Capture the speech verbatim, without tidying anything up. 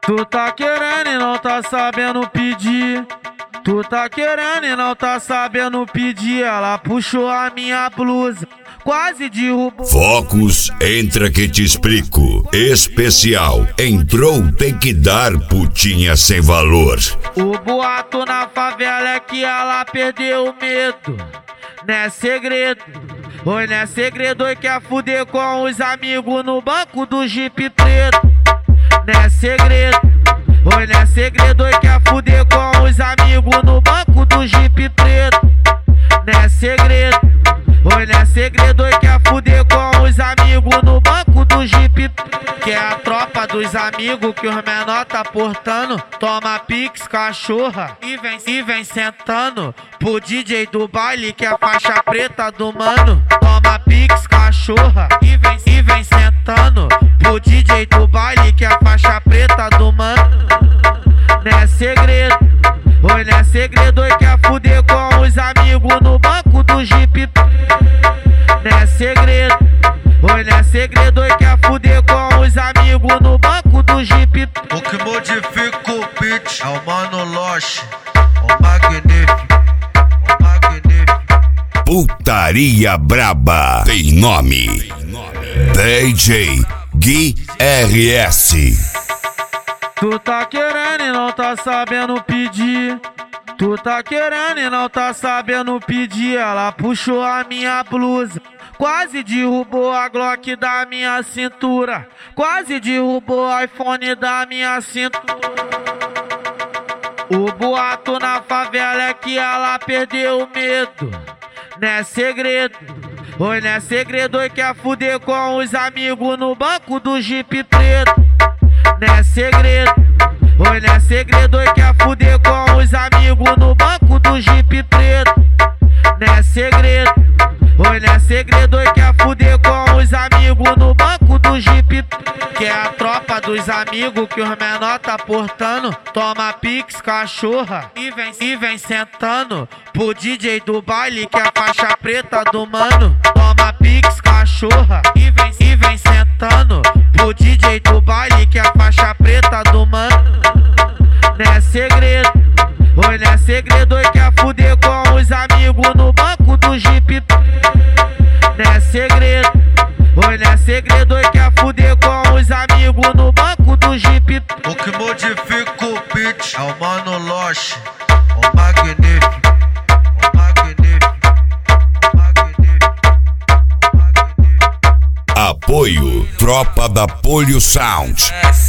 Tu tá querendo e não tá sabendo pedir. Tu tá querendo e não tá sabendo pedir. Ela puxou a minha blusa, quase derrubou. Focus, entra que te explico. Especial, entrou, tem que dar, putinha sem valor. O boato na favela é que ela perdeu o medo. Não é segredo, oi, não é segredo. Oi, quer fuder com os amigos no banco do Jeep preto. Não é segredo, oi, não é segredo. Oi, quer fuder com os amigos no banco do Jeep preto. Não é segredo, oi, não é segredo. Oi, quer fuder com os amigos no banco do Jeep preto. Que é a tropa dos amigos que os menor tá portando. Toma pix, cachorra, e vem, e vem sentando pro D J do baile que é a faixa preta do mano. Toma pix, cachorra, e vem, e vem sentando pro D J do baile que é a faixa preta do mano. Não é segredo, oi, não é segredo. Oi, quer fuder com os amigos no banco do Jeep. Não é segredo, oi, não é segredo. Oi, quer fuder com os amigos no banco do Jeep. O que modifica o beat é o Mano Loche, o magnífico, o magnífico. Putaria braba tem nome. D J Gui R S. Tu tá querendo e não tá sabendo pedir. Tu tá querendo e não tá sabendo pedir. Ela puxou a minha blusa, quase derrubou a Glock da minha cintura. Quase derrubou o iPhone da minha cintura. O boato na favela é que ela perdeu o medo. Não é segredo, oi, não é segredo. Oi, quer fuder com os amigos no banco do Jeep preto. Não é segredo, oi, não é segredo. Oi, quer fuder com os amigos no banco do Jeep preto. Não é segredo, oi, não é segredo. Oi, quer fuder com os amigos no banco do Jeep. Que é a tropa dos amigos que os menor tá portando. Toma pix, cachorra, e vem, e vem sentando pro D J do baile que é a faixa preta do mano. Toma pix, cachorra, e vem, e vem sentando pro D J do baile que é a faixa preta do mano. Não é segredo, oi, não é segredo. Oi, quer fuder com os amigos no banco do Jeep. Não é segredo, oi, não é segredo. Oi, quer fuder com os amigos no banco do Jeep. O que modifica o beat é o Mano Loche, o magnífico, o magnífico, o magnífico, o magnífico. Apoio Tropa da Polio Sound.